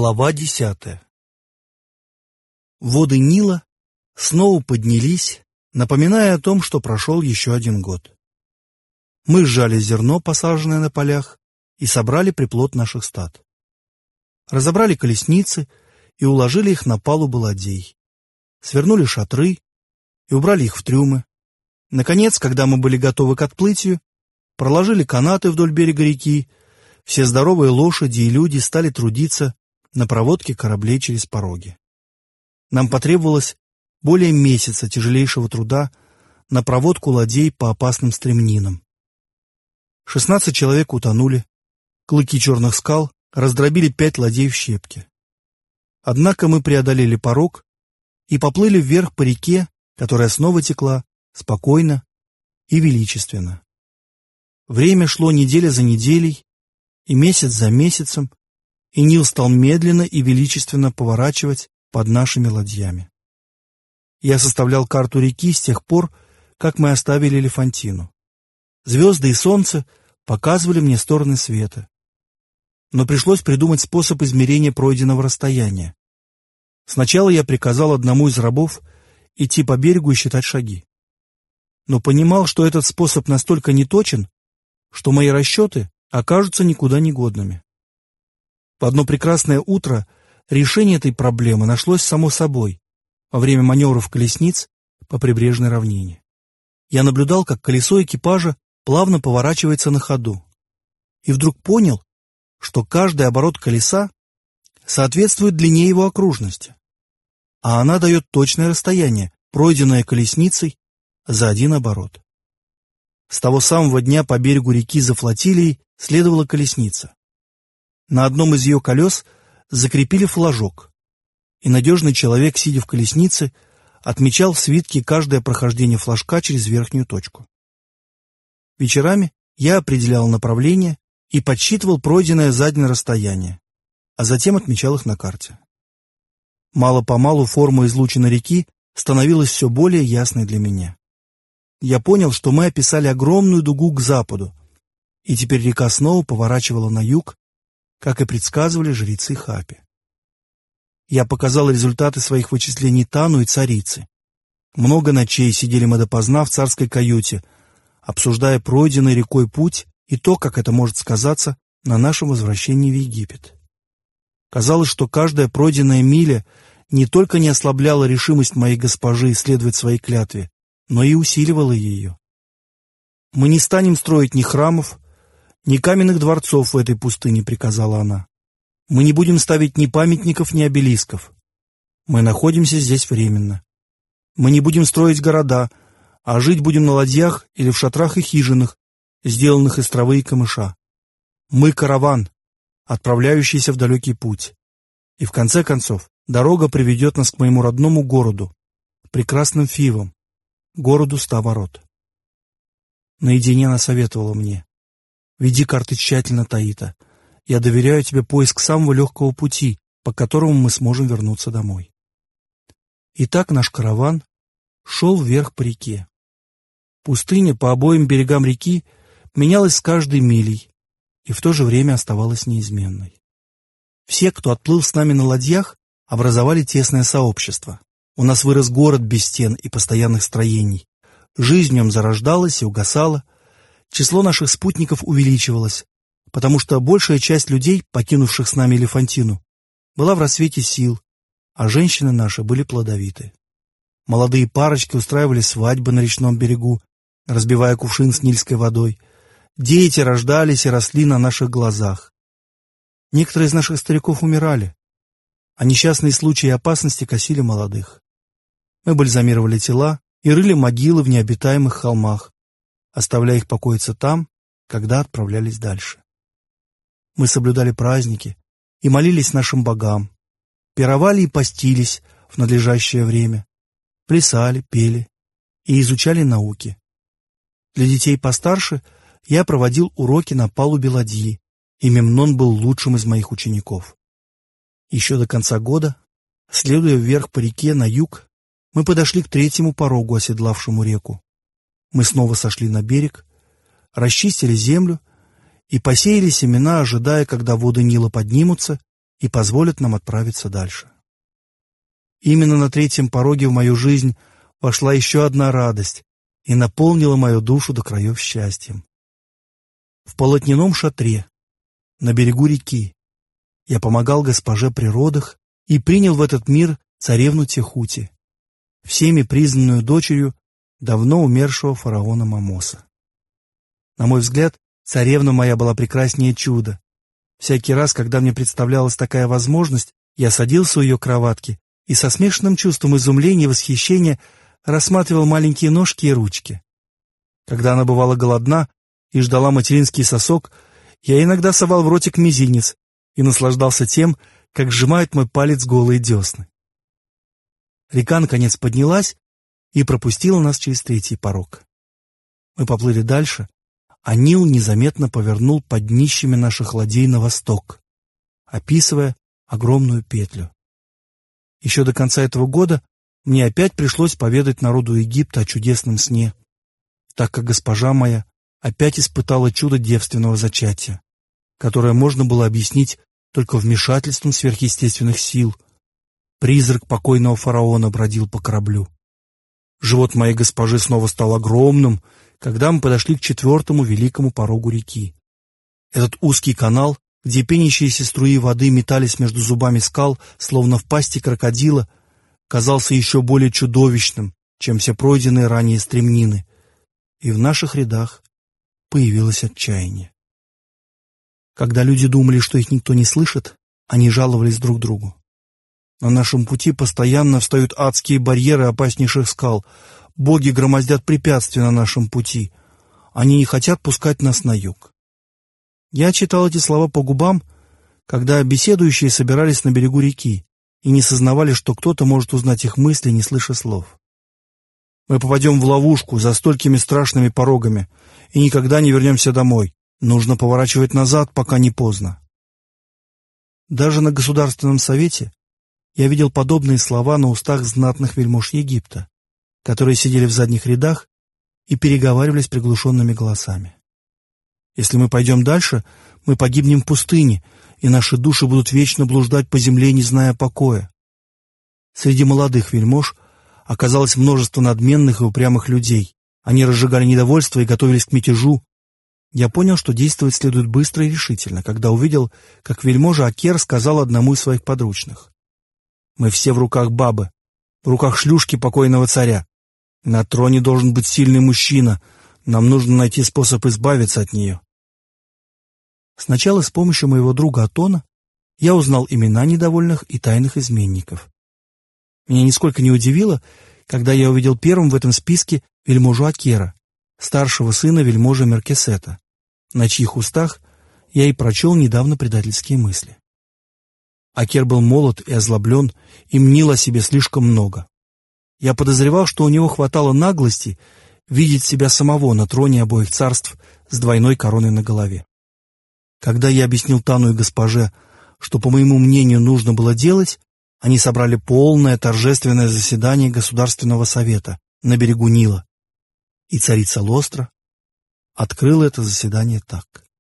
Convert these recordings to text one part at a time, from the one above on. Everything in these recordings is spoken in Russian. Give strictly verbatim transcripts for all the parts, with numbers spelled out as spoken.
Глава десятая. Воды Нила снова поднялись, напоминая о том, что прошел еще один год. Мы сжали зерно, посаженное на полях, и собрали приплод наших стад. Разобрали колесницы и уложили их на палубы ладей. Свернули шатры и убрали их в трюмы. Наконец, когда мы были готовы к отплытию, проложили канаты вдоль берега реки, все здоровые лошади и люди стали трудиться на проводке кораблей через пороги. Нам потребовалось более месяца тяжелейшего труда на проводку ладей по опасным стремнинам. Шестнадцать человек утонули, клыки черных скал раздробили пять ладей в щепки. Однако мы преодолели порог и поплыли вверх по реке, которая снова текла спокойно и величественно. Время шло неделя за неделей и месяц за месяцем, и Нил стал медленно и величественно поворачивать под нашими ладьями. Я составлял карту реки с тех пор, как мы оставили Элефантину. Звезды и солнце показывали мне стороны света. Но пришлось придумать способ измерения пройденного расстояния. Сначала я приказал одному из рабов идти по берегу и считать шаги. Но понимал, что этот способ настолько неточен, что мои расчеты окажутся никуда не годными. В одно прекрасное утро решение этой проблемы нашлось само собой во время маневров колесниц по прибрежной равнине. Я наблюдал, как колесо экипажа плавно поворачивается на ходу, и вдруг понял, что каждый оборот колеса соответствует длине его окружности, а она дает точное расстояние, пройденное колесницей за один оборот. С того самого дня по берегу реки за флотилией следовала колесница. На одном из ее колес закрепили флажок, и надежный человек, сидя в колеснице, отмечал в свитке каждое прохождение флажка через верхнюю точку. Вечерами я определял направление и подсчитывал пройденное за день расстояние, а затем отмечал их на карте. Мало-помалу форма излучины реки становилась все более ясной для меня. Я понял, что мы описали огромную дугу к западу, и теперь река снова поворачивала на юг, как и предсказывали жрецы Хапи. Я показал результаты своих вычислений Тану и царице. Много ночей сидели мы допоздна в царской каюте, обсуждая пройденный рекой путь и то, как это может сказаться на нашем возвращении в Египет. Казалось, что каждая пройденная миля не только не ослабляла решимость моей госпожи следовать своей клятве, но и усиливала ее. «Мы не станем строить ни храмов, ни каменных дворцов в этой пустыне», — приказала она. «Мы не будем ставить ни памятников, ни обелисков. Мы находимся здесь временно. Мы не будем строить города, а жить будем на ладьях или в шатрах и хижинах, сделанных из травы и камыша. Мы караван, отправляющийся в далекий путь. И в конце концов дорога приведет нас к моему родному городу, прекрасным Фивам, городу ста ворот». Наедине она советовала мне: «Веди карты тщательно, Таита. Я доверяю тебе поиск самого легкого пути, по которому мы сможем вернуться домой». Итак, наш караван шел вверх по реке. Пустыня по обоим берегам реки менялась с каждой милей и в то же время оставалась неизменной. Все, кто отплыл с нами на ладьях, образовали тесное сообщество. У нас вырос город без стен и постоянных строений. Жизнь в нем зарождалась и угасала. Число наших спутников увеличивалось, потому что большая часть людей, покинувших с нами Элефантину, была в расцвете сил, а женщины наши были плодовиты. Молодые парочки устраивали свадьбы на речном берегу, разбивая кувшин с нильской водой. Дети рождались и росли на наших глазах. Некоторые из наших стариков умирали, а несчастные случаи опасности косили молодых. Мы бальзамировали тела и рыли могилы в необитаемых холмах, оставляя их покоиться там, когда отправлялись дальше. Мы соблюдали праздники и молились нашим богам, пировали и постились в надлежащее время, плясали, пели и изучали науки. Для детей постарше я проводил уроки на палубе ладьи, и Мемнон был лучшим из моих учеников. Еще до конца года, следуя вверх по реке на юг, мы подошли к третьему порогу, оседлавшему реку. Мы снова сошли на берег, расчистили землю и посеяли семена, ожидая, когда воды Нила поднимутся и позволят нам отправиться дальше. Именно на третьем пороге в мою жизнь вошла еще одна радость и наполнила мою душу до краев счастьем. В полотняном шатре, на берегу реки, я помогал госпоже при родах и принял в этот мир царевну Техути, всеми признанную дочерью давно умершего фараона Мамоса. На мой взгляд, царевна моя была прекраснее чуда. Всякий раз, когда мне представлялась такая возможность, я садился у ее кроватки и со смешанным чувством изумления и восхищения рассматривал маленькие ножки и ручки. Когда она бывала голодна и ждала материнский сосок, я иногда совал в ротик мизинец и наслаждался тем, как сжимает мой палец голые десны. Река, наконец, поднялась и пропустила нас через третий порог. Мы поплыли дальше, а Нил незаметно повернул под днищами наших ладей на восток, описывая огромную петлю. Еще до конца этого года мне опять пришлось поведать народу Египта о чудесном сне, так как госпожа моя опять испытала чудо девственного зачатия, которое можно было объяснить только вмешательством сверхъестественных сил. Призрак покойного фараона бродил по кораблю. Живот моей госпожи снова стал огромным, когда мы подошли к четвертому великому порогу реки. Этот узкий канал, где пенящиеся струи воды метались между зубами скал, словно в пасти крокодила, казался еще более чудовищным, чем все пройденные ранее стремнины, и в наших рядах появилось отчаяние. Когда люди думали, что их никто не слышит, они жаловались друг другу. На нашем пути постоянно встают адские барьеры опаснейших скал. Боги громоздят препятствия на нашем пути. Они не хотят пускать нас на юг. Я читал эти слова по губам, когда беседующие собирались на берегу реки и не сознавали, что кто-то может узнать их мысли, не слыша слов. Мы попадем в ловушку за столькими страшными порогами и никогда не вернемся домой. Нужно поворачивать назад, пока не поздно. Даже на Государственном совете я видел подобные слова на устах знатных вельмож Египта, которые сидели в задних рядах и переговаривались приглушенными голосами. Если мы пойдем дальше, мы погибнем в пустыне, и наши души будут вечно блуждать по земле, не зная покоя. Среди молодых вельмож оказалось множество надменных и упрямых людей. Они разжигали недовольство и готовились к мятежу. Я понял, что действовать следует быстро и решительно, когда увидел, как вельможа Акер сказал одному из своих подручных: «Мы все в руках бабы, в руках шлюшки покойного царя. На троне должен быть сильный мужчина, нам нужно найти способ избавиться от нее». Сначала с помощью моего друга Атона я узнал имена недовольных и тайных изменников. Меня нисколько не удивило, когда я увидел первым в этом списке вельможу Акера, старшего сына вельможи Меркесета, на чьих устах я и прочел недавно предательские мысли. Акер был молод и озлоблен и мнил о себе слишком много. Я подозревал, что у него хватало наглости видеть себя самого на троне обоих царств с двойной короной на голове. Когда я объяснил Тану и госпоже, что, по моему мнению, нужно было делать, они собрали полное торжественное заседание Государственного совета на берегу Нила, и царица Лостра открыла это заседание так: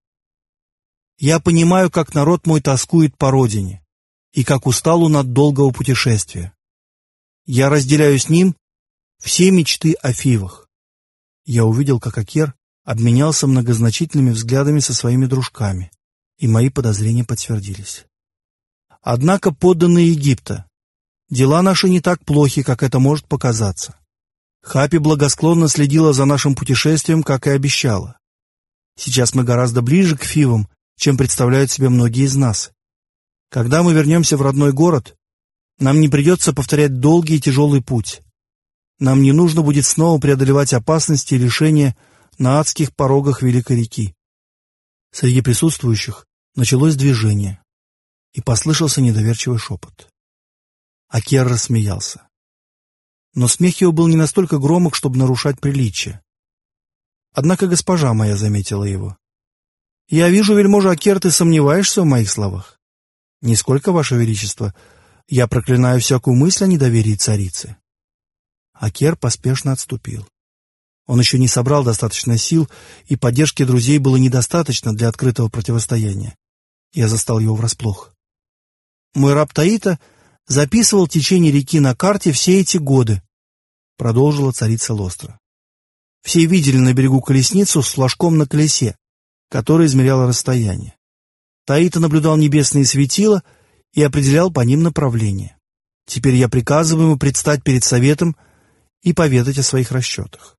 «Я понимаю, как народ мой тоскует по родине, и как устал он от долгого путешествия. Я разделяю с ним все мечты о фивах». Я увидел, как Акер обменялся многозначительными взглядами со своими дружками, и мои подозрения подтвердились. «Однако, подданные Египта, дела наши не так плохи, как это может показаться. Хапи благосклонно следила за нашим путешествием, как и обещала. Сейчас мы гораздо ближе к фивам, чем представляют себе многие из нас. Когда мы вернемся в родной город, нам не придется повторять долгий и тяжелый путь. Нам не нужно будет снова преодолевать опасности и лишения на адских порогах Великой реки». Среди присутствующих началось движение, и послышался недоверчивый шепот. Акер рассмеялся. Но смех его был не настолько громок, чтобы нарушать приличие. Однако госпожа моя заметила его. «Я вижу, вельможа Акер, ты сомневаешься в моих словах?» «Нисколько, ваше величество. Я проклинаю всякую мысль о недоверии царицы». Акер поспешно отступил. Он еще не собрал достаточно сил, и поддержки друзей было недостаточно для открытого противостояния. Я застал его врасплох. Мой раб Таита записывал течение реки на карте все эти годы, продолжила царица Лостра. Все видели на берегу колесницу с флажком на колесе, которая измеряла расстояние. Таита наблюдал небесные светила и определял по ним направление. Теперь я приказываю ему предстать перед советом и поведать о своих расчетах.